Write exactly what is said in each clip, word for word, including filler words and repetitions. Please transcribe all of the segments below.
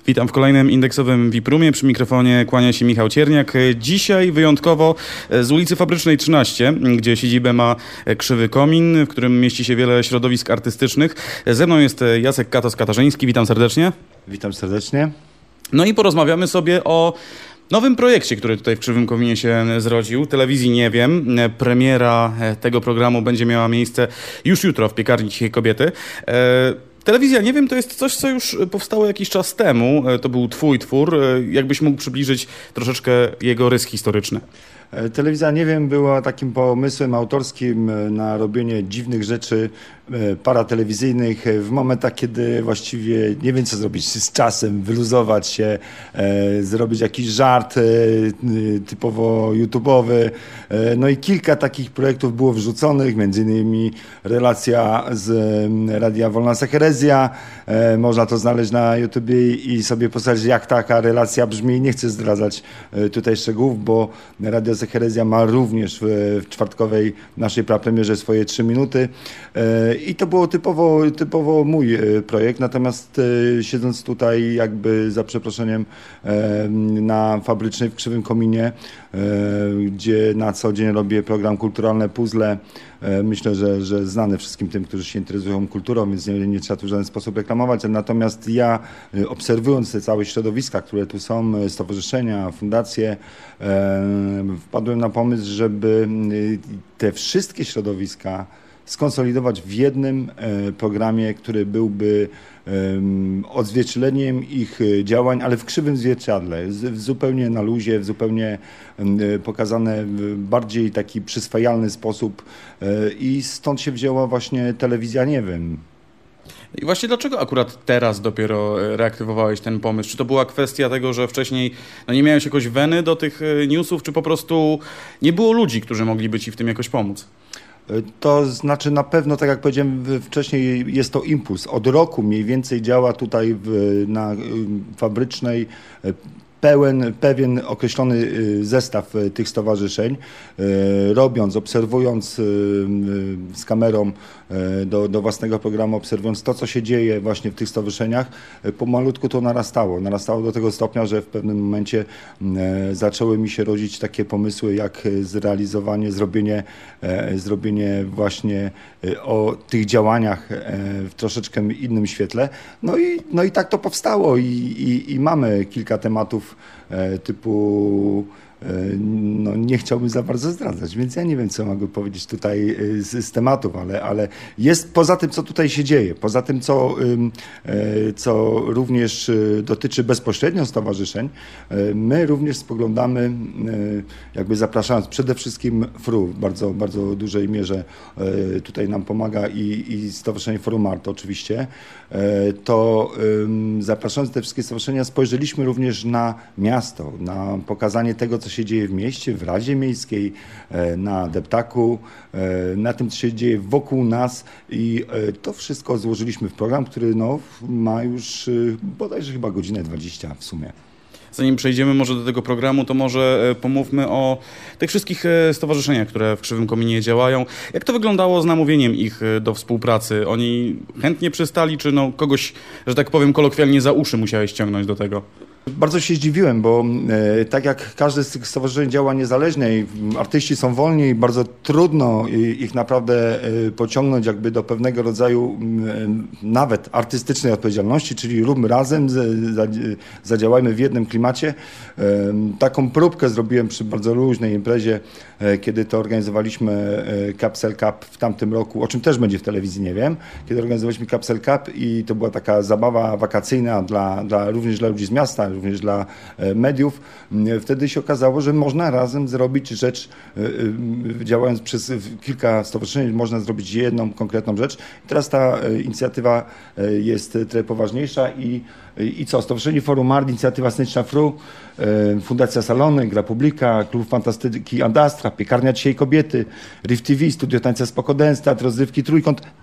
Witam w kolejnym indeksowym V I P Roomie. Przy mikrofonie kłania się Michał Cierniak. Dzisiaj wyjątkowo z ulicy Fabrycznej trzynaście, gdzie siedzibę ma Krzywy Komin, w którym mieści się wiele środowisk artystycznych. Ze mną jest Jacek Katos-Katarzyński. Witam serdecznie. Witam serdecznie. No i porozmawiamy sobie o nowym projekcie, który tutaj w Krzywym Kominie się zrodził. Telewizji Nie Wiem. Premiera tego programu będzie miała miejsce już jutro w Piekarni Cichej Kobiety. Telewizja Nie Wiem to jest coś, co już powstało jakiś czas temu. To był twój twór. Jakbyś mógł przybliżyć troszeczkę jego rys historyczny? Telewizja Nie Wiem była takim pomysłem autorskim na robienie dziwnych rzeczy paratelewizyjnych w momentach, kiedy właściwie nie wiem, co zrobić z czasem, wyluzować się, e, zrobić jakiś żart e, typowo YouTube'owy. E, no i kilka takich projektów było wrzuconych, między innymi relacja z Radia Wolna Herezja. E, można to znaleźć na YouTubie i sobie posłuchać, jak taka relacja brzmi. Nie chcę zdradzać e, tutaj szczegółów, bo Radio Herezja ma również w, w czwartkowej naszej prapremierze swoje trzy minuty. E, I to było typowo, typowo mój projekt, natomiast siedząc tutaj jakby za przeproszeniem na Fabrycznej w Krzywym Kominie, gdzie na co dzień robię program Kulturalne Puzzle, myślę, że, że znany wszystkim tym, którzy się interesują kulturą, więc nie, nie trzeba tu w żaden sposób reklamować. Natomiast ja, obserwując te całe środowiska, które tu są, stowarzyszenia, fundacje, wpadłem na pomysł, żeby te wszystkie środowiska skonsolidować w jednym programie, który byłby odzwierciedleniem ich działań, ale w krzywym zwierciadle, zupełnie na luzie, w zupełnie pokazane w bardziej taki przyswajalny sposób i stąd się wzięła właśnie Telewizja Nie Wiem. I właśnie dlaczego akurat teraz dopiero reaktywowałeś ten pomysł? Czy to była kwestia tego, że wcześniej no nie miałeś jakoś weny do tych newsów, czy po prostu nie było ludzi, którzy mogliby ci w tym jakoś pomóc? To znaczy na pewno, tak jak powiedziałem wcześniej, jest to impuls. Od roku mniej więcej działa tutaj w, na Fabrycznej pełen, pewien określony zestaw tych stowarzyszeń, robiąc, obserwując z kamerą do, do własnego programu, obserwując to, co się dzieje właśnie w tych stowarzyszeniach, pomalutku to narastało. Narastało do tego stopnia, że w pewnym momencie zaczęły mi się rodzić takie pomysły, jak zrealizowanie, zrobienie, zrobienie właśnie o tych działaniach w troszeczkę innym świetle. No i, no i tak to powstało i, i, i mamy kilka tematów typu, no nie chciałbym za bardzo zdradzać, więc ja nie wiem, co mogę powiedzieć tutaj z, z tematów, ale, ale jest poza tym, co tutaj się dzieje, poza tym, co, co również dotyczy bezpośrednio stowarzyszeń, my również spoglądamy, jakby zapraszając przede wszystkim F R U w bardzo, bardzo dużej mierze tutaj nam pomaga i, i Stowarzyszenie Forum Art oczywiście, to zapraszając te wszystkie stowarzyszenia spojrzeliśmy również na miasto, na pokazanie tego, co się dzieje w mieście, w Radzie Miejskiej, na deptaku, na tym, co się dzieje wokół nas i to wszystko złożyliśmy w program, który no, ma już bodajże chyba godzinę dwadzieścia w sumie. Zanim przejdziemy może do tego programu, to może pomówmy o tych wszystkich stowarzyszeniach, które w Krzywym Kominie działają. Jak to wyglądało z namówieniem ich do współpracy? Oni chętnie przystali, czy no kogoś, że tak powiem kolokwialnie, za uszy musiałeś ściągnąć do tego? Bardzo się zdziwiłem, bo e, tak jak każde z tych stowarzyszeń działa niezależnie, artyści są wolni i bardzo trudno ich naprawdę e, pociągnąć jakby do pewnego rodzaju e, nawet artystycznej odpowiedzialności, czyli róbmy razem, z, za, zadziałajmy w jednym klimacie. E, taką próbkę zrobiłem przy bardzo luźnej imprezie, e, kiedy to organizowaliśmy e, Capsule Cup w tamtym roku, o czym też będzie w Telewizji Nie Wiem, kiedy organizowaliśmy Capsule Cup i to była taka zabawa wakacyjna dla, dla, również dla ludzi z miasta, również dla mediów. Wtedy się okazało, że można razem zrobić rzecz, działając przez kilka stowarzyszeń, można zrobić jedną konkretną rzecz. Teraz ta inicjatywa jest trochę poważniejsza i, i co? Stowarzyszenie Forum Art, inicjatywa sceniczna F R U, Fundacja Salony, Gra Publika, Klub Fantastyki Andastra, Piekarnia Cichej Kobiety, Rift T V, Studio Tańca Spoko Dance, Teatr Rozrywki Trójkąt.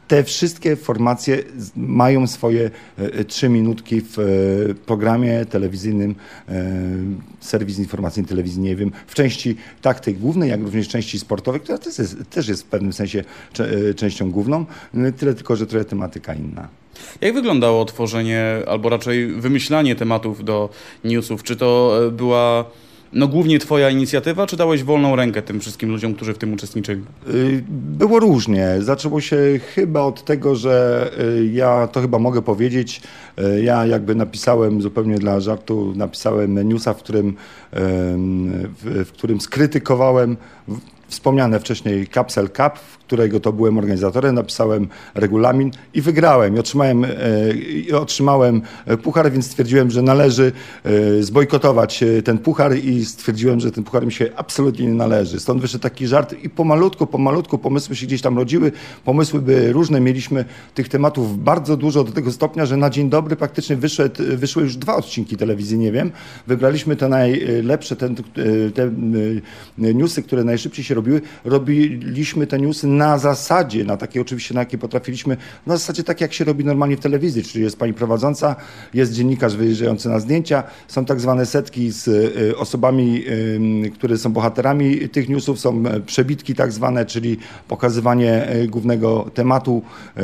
te wszystkie formacje mają swoje trzy minutki w programie telewizyjnym, serwis informacyjny telewizji, nie wiem, w części tak tej głównej, jak również części sportowej, która też jest, też jest w pewnym sensie częścią główną, tyle tylko, że trochę tematyka inna. Jak wyglądało tworzenie, albo raczej wymyślanie tematów do newsów? Czy to była no głównie twoja inicjatywa, czy dałeś wolną rękę tym wszystkim ludziom, którzy w tym uczestniczyli? Było różnie. Zaczęło się chyba od tego, że ja to chyba mogę powiedzieć, ja jakby napisałem zupełnie dla żartu, napisałem newsa, w którym, w, w którym skrytykowałem wspomniane wcześniej Capsule Cup, którego to byłem organizatorem, napisałem regulamin i wygrałem. I otrzymałem, i otrzymałem puchar, więc stwierdziłem, że należy zbojkotować ten puchar i stwierdziłem, że ten puchar mi się absolutnie nie należy. Stąd wyszedł taki żart i pomalutku, pomalutku pomysły się gdzieś tam rodziły. Pomysły były różne, mieliśmy tych tematów bardzo dużo do tego stopnia, że na dzień dobry praktycznie wyszedł, wyszły już dwa odcinki telewizji, nie wiem. Wybraliśmy te najlepsze, te, te newsy, które najszybciej się robiły. Robiliśmy te newsy na zasadzie, na takie oczywiście, na jakie potrafiliśmy, na zasadzie tak jak się robi normalnie w telewizji, czyli jest pani prowadząca, jest dziennikarz wyjeżdżający na zdjęcia, są tak zwane setki z osobami, które są bohaterami tych newsów, są przebitki tak zwane, czyli pokazywanie głównego tematu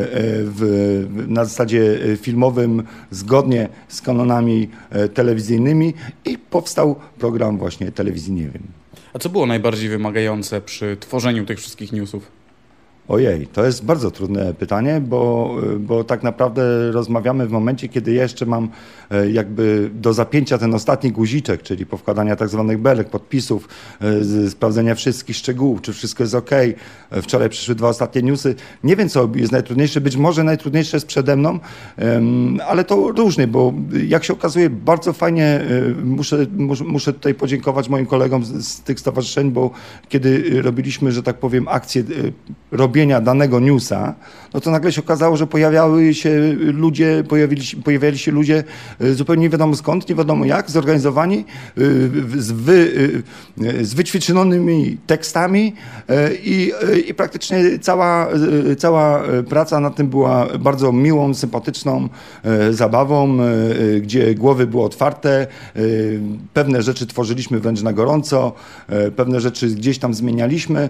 w, na zasadzie filmowym, zgodnie z kanonami telewizyjnymi i powstał program właśnie telewizji, nie wiem. A co było najbardziej wymagające przy tworzeniu tych wszystkich newsów? Ojej, to jest bardzo trudne pytanie, bo, bo tak naprawdę rozmawiamy w momencie, kiedy jeszcze mam jakby do zapięcia ten ostatni guziczek, czyli powkładania tak zwanych belek, podpisów, sprawdzenia wszystkich szczegółów, czy wszystko jest ok. Wczoraj przyszły dwa ostatnie newsy. Nie wiem, co jest najtrudniejsze, być może najtrudniejsze jest przede mną, ale to różnie, bo jak się okazuje, bardzo fajnie muszę, muszę tutaj podziękować moim kolegom z, z tych stowarzyszeń, bo kiedy robiliśmy, że tak powiem, akcję robienia danego newsa, no to nagle się okazało, że pojawiały się ludzie, pojawili, pojawiali się ludzie zupełnie nie wiadomo skąd, nie wiadomo jak, zorganizowani, z, wy, z wyćwiczonymi tekstami i, i praktycznie cała, cała praca nad tym była bardzo miłą, sympatyczną zabawą, gdzie głowy były otwarte, pewne rzeczy tworzyliśmy wręcz na gorąco, pewne rzeczy gdzieś tam zmienialiśmy.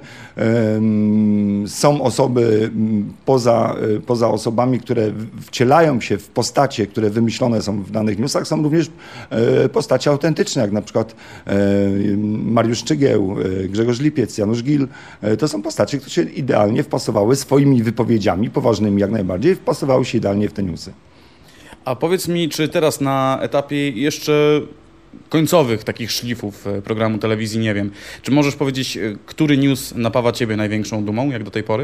Są osoby poza, poza osobami, które wcielają się w postacie, które wymyślone są w danych newsach, są również postacie autentyczne, jak na przykład Mariusz Szczygieł, Grzegorz Lipiec, Janusz Gil. To są postacie, które się idealnie wpasowały swoimi wypowiedziami, poważnymi jak najbardziej, wpasowały się idealnie w te newsy. A powiedz mi, czy teraz na etapie jeszcze końcowych takich szlifów programu telewizji, nie wiem, czy możesz powiedzieć, który news napawa ciebie największą dumą, jak do tej pory?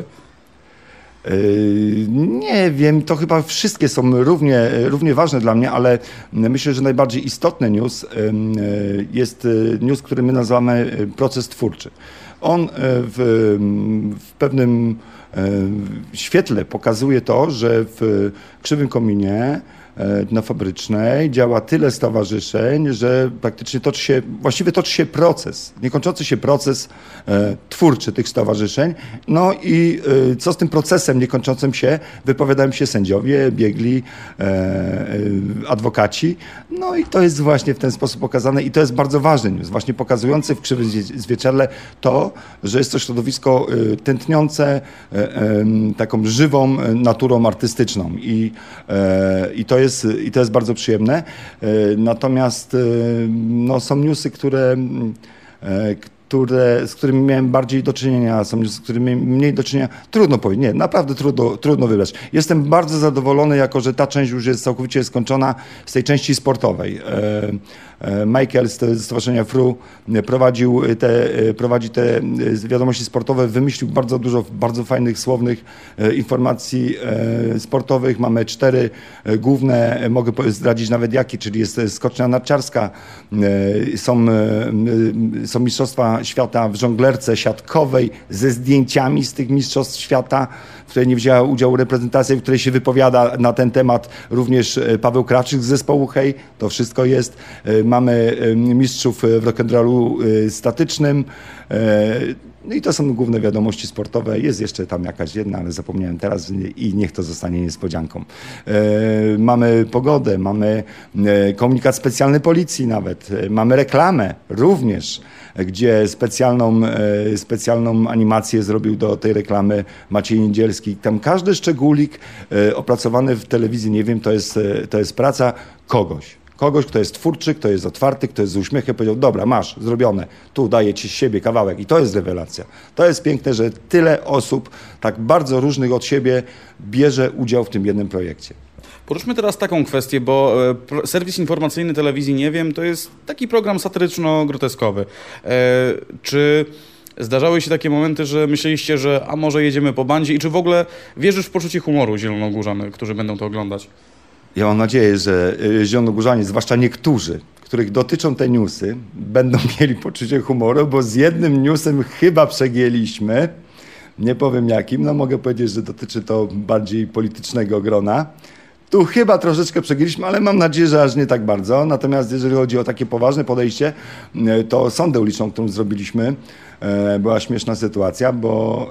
Nie wiem, to chyba wszystkie są równie, równie ważne dla mnie, ale myślę, że najbardziej istotny news jest news, który my nazywamy proces twórczy. On w, w pewnym świetle pokazuje to, że w Krzywym Kominie na Fabrycznej działa tyle stowarzyszeń, że praktycznie toczy się, właściwie toczy się proces, niekończący się proces e, twórczy tych stowarzyszeń. No i e, co z tym procesem niekończącym się wypowiadają się sędziowie, biegli, e, e, adwokaci. No i to jest właśnie w ten sposób pokazane i to jest bardzo ważny news, właśnie pokazujący w Krzywym Zwierciadle to, że jest to środowisko e, tętniące e, e, taką żywą naturą artystyczną i, e, i to jest I to jest bardzo przyjemne. Natomiast no, są newsy, które, które, z którymi miałem bardziej do czynienia, są newsy, z którymi mniej do czynienia. Trudno powiedzieć, nie, naprawdę trudno, trudno wybrać. Jestem bardzo zadowolony, jako że ta część już jest całkowicie skończona z tej części sportowej. Michael z Stowarzyszenia F R U prowadził te, prowadzi te wiadomości sportowe, wymyślił bardzo dużo bardzo fajnych, słownych informacji sportowych. Mamy cztery główne, mogę zdradzić nawet jakie, czyli jest skocznia narciarska, są, są mistrzostwa świata w żonglerce siatkowej ze zdjęciami z tych mistrzostw świata, w której nie wzięła udziału reprezentacja, w której się wypowiada na ten temat również Paweł Krawczyk z zespołu Hej. To wszystko jest. Mamy mistrzów w rock'n'rollu statycznym. No i to są główne wiadomości sportowe. Jest jeszcze tam jakaś jedna, ale zapomniałem teraz i niech to zostanie niespodzianką. E, mamy pogodę, mamy e, komunikat specjalny policji nawet, e, mamy reklamę również, gdzie specjalną, e, specjalną animację zrobił do tej reklamy Maciej Niedzielski. Tam każdy szczególik e, opracowany w telewizji, nie wiem, to jest, e, to jest praca kogoś. Kogoś, kto jest twórczy, kto jest otwarty, kto jest z uśmiechem, powiedział, dobra, masz, zrobione, tu daję ci z siebie kawałek i to jest rewelacja. To jest piękne, że tyle osób, tak bardzo różnych od siebie, bierze udział w tym jednym projekcie. Poruszmy teraz taką kwestię, bo e, serwis informacyjny telewizji Nie wiem, to jest taki program satyryczno-groteskowy. E, czy zdarzały się takie momenty, że myśleliście, że a może jedziemy po bandzie i czy w ogóle wierzysz w poczucie humoru zielonogórzan, którzy będą to oglądać? Ja mam nadzieję, że zielonogórzanie, zwłaszcza niektórzy, których dotyczą te newsy, będą mieli poczucie humoru, bo z jednym newsem chyba przegięliśmy. Nie powiem jakim, no mogę powiedzieć, że dotyczy to bardziej politycznego grona. Tu chyba troszeczkę przegięliśmy, ale mam nadzieję, że aż nie tak bardzo. Natomiast jeżeli chodzi o takie poważne podejście, to sondę uliczną, którą zrobiliśmy, była śmieszna sytuacja, bo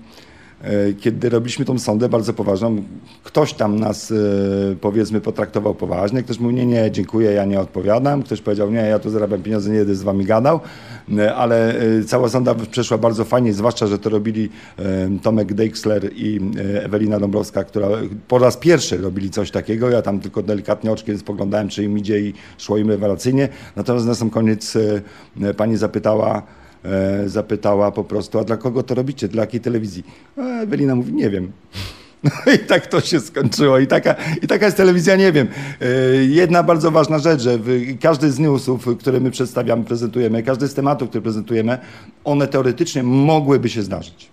kiedy robiliśmy tą sondę bardzo poważną, ktoś tam nas, powiedzmy, potraktował poważnie, ktoś mówił, nie, nie, dziękuję, ja nie odpowiadam, ktoś powiedział, nie, ja tu zarabiam pieniądze, nie będę z wami gadał, ale cała sonda przeszła bardzo fajnie, zwłaszcza, że to robili Tomek Deixler i Ewelina Dąbrowska, która po raz pierwszy robili coś takiego, ja tam tylko delikatnie oczkiem spoglądałem, czy im idzie i szło im rewelacyjnie, natomiast na sam koniec pani zapytała, zapytała po prostu, a dla kogo to robicie, dla jakiej telewizji? A Ewelina mówi, nie wiem. No i tak to się skończyło. I taka, i taka jest telewizja, nie wiem. Jedna bardzo ważna rzecz, że każdy z newsów, które my przedstawiamy, prezentujemy, każdy z tematów, które prezentujemy, one teoretycznie mogłyby się zdarzyć.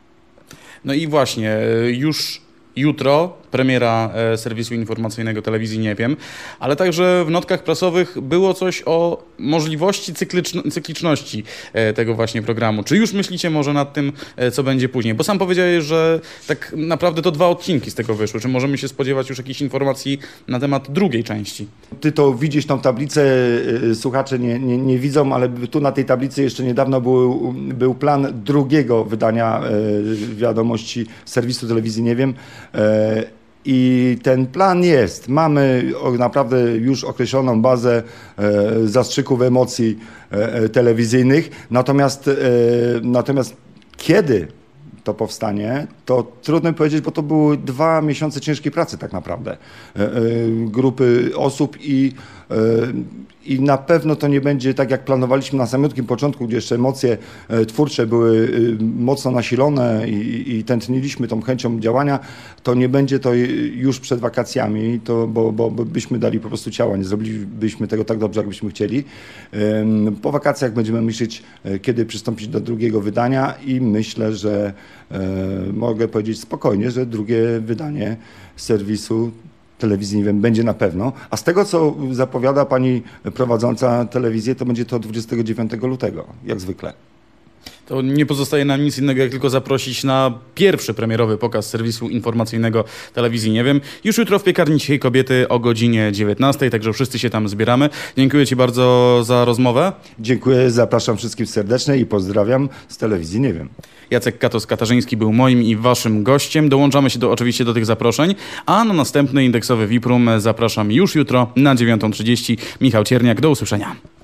No i właśnie, już jutro premiera e, serwisu informacyjnego telewizji Nie wiem, ale także w notkach prasowych było coś o możliwości cykliczn- cykliczności e, tego właśnie programu. Czy już myślicie może nad tym, e, co będzie później? Bo sam powiedziałeś, że tak naprawdę to dwa odcinki z tego wyszły. Czy możemy się spodziewać już jakichś informacji na temat drugiej części? Ty to widzisz tą tablicę, y, słuchacze nie, nie, nie widzą, ale tu na tej tablicy jeszcze niedawno był, był plan drugiego wydania y, wiadomości serwisu telewizji Nie wiem. Y, I ten plan jest. Mamy naprawdę już określoną bazę e, zastrzyków emocji e, telewizyjnych. Natomiast, e, natomiast kiedy to powstanie, to trudno powiedzieć, bo to były dwa miesiące ciężkiej pracy tak naprawdę. E, e, grupy osób i e, I na pewno to nie będzie tak, jak planowaliśmy na samym początku, gdzie jeszcze emocje twórcze były mocno nasilone i, i tętniliśmy tą chęcią działania, to nie będzie to już przed wakacjami, to, bo, bo byśmy dali po prostu ciała, nie zrobilibyśmy tego tak dobrze, jakbyśmy chcieli. Po wakacjach będziemy myśleć, kiedy przystąpić do drugiego wydania i myślę, że mogę powiedzieć spokojnie, że drugie wydanie serwisu telewizji Nie wiem, będzie na pewno. A z tego, co zapowiada pani prowadząca telewizję, to będzie to dwudziestego dziewiątego lutego, jak zwykle. To nie pozostaje nam nic innego, jak tylko zaprosić na pierwszy premierowy pokaz serwisu informacyjnego telewizji Nie wiem. Już jutro w Piekarni Cichej Kobiety o godzinie dziewiętnastej, także wszyscy się tam zbieramy. Dziękuję ci bardzo za rozmowę. Dziękuję, zapraszam wszystkich serdecznie i pozdrawiam z telewizji Nie wiem. Jacek Katos-Katarzyński był moim i waszym gościem. Dołączamy się do, oczywiście do tych zaproszeń, a na następny indeksowy V I P Room zapraszam już jutro na dziewiątą trzydzieści. Michał Cierniak, do usłyszenia.